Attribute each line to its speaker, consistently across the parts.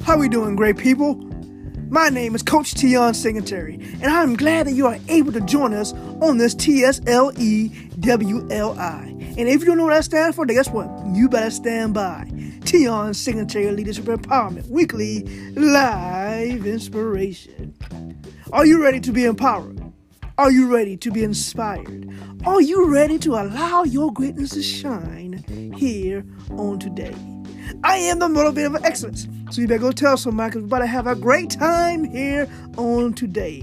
Speaker 1: How we doing, great people? My name is Coach Tion Singletary, and I'm glad that you are able to join us on this TSLEWLI. And if you don't know what that stands for, then guess what? You better stand by. Tion Singletary Leadership Empowerment Weekly Live Inspiration. Are you ready to be empowered? Are you ready to be inspired? Are you ready to allow your greatness to shine here on today? I am the motivator of excellence. So you better go tell somebody, because we're about to have a great time here on today.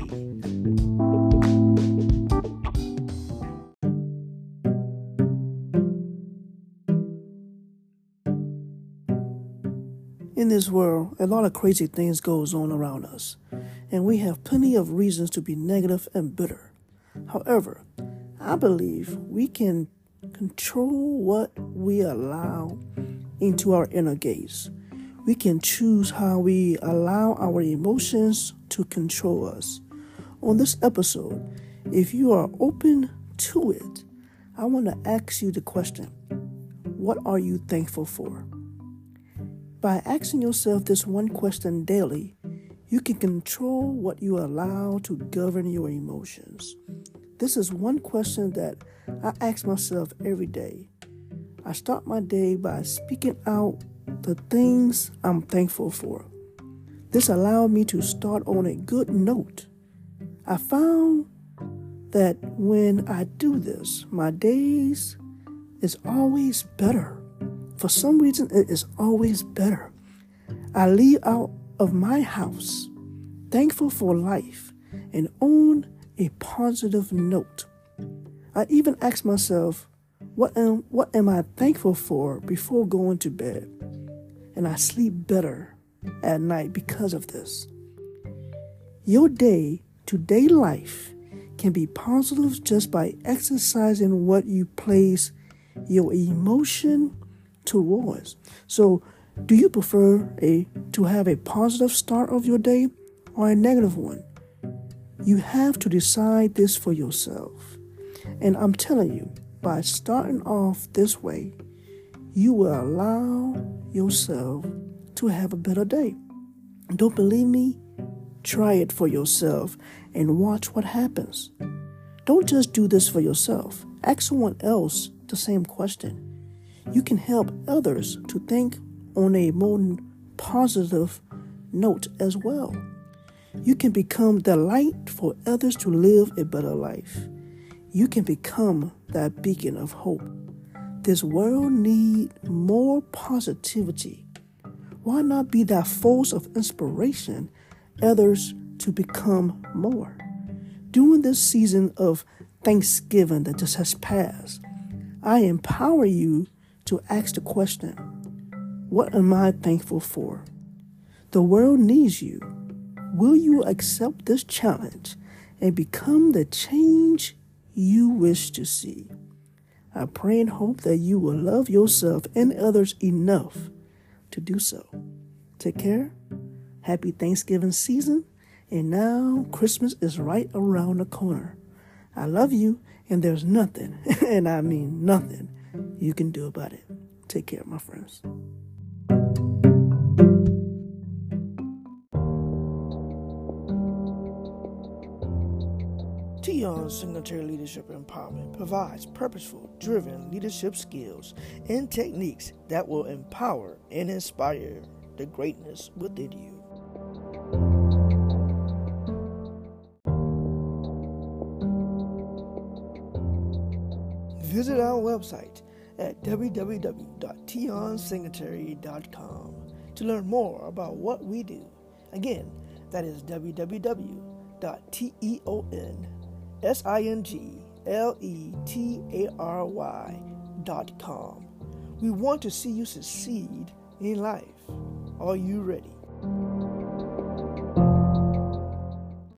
Speaker 1: In this world, a lot of crazy things goes on around us, and we have plenty of reasons to be negative and bitter. However, I believe we can control what we allow into our inner gaze. We can choose how we allow our emotions to control us. On this episode, if you are open to it, I want to ask you the question, what are you thankful for? By asking yourself this one question daily, you can control what you allow to govern your emotions. This is one question that I ask myself every day. I start my day by speaking out the things I'm thankful for. This allowed me to start on a good note. I found that when I do this, my days is always better. For some reason, it is always better. I leave out of my house thankful for life and on a positive note. I even ask myself, what am I thankful for before going to bed? And I sleep better at night because of this. Your day-to-day life can be positive just by exercising what you place your emotion towards. So, do you prefer to have a positive start of your day or a negative one? You have to decide this for yourself. And I'm telling you, by starting off this way, you will allow yourself to have a better day. Don't believe me? Try it for yourself and watch what happens. Don't just do this for yourself. Ask someone else the same question. You can help others to think on a more positive note as well. You can become the light for others to live a better life. You can become that beacon of hope. This world needs more positivity. Why not be that force of inspiration others to become more? During this season of Thanksgiving that just has passed, I empower you to ask the question, what am I thankful for? The world needs you. Will you accept this challenge and become the change you wish to see? I pray and hope that you will love yourself and others enough to do so. Take care. Happy Thanksgiving season. And now Christmas is right around the corner. I love you, and there's nothing, and I mean nothing, you can do about it. Take care, my friends. Tion Singletary Leadership Empowerment provides purposeful, driven leadership skills and techniques that will empower and inspire the greatness within you. Visit our website at www.tionsingletary.com to learn more about what we do. Again, that is www.tionsingletary.com. We want to see you succeed in life. Are you ready?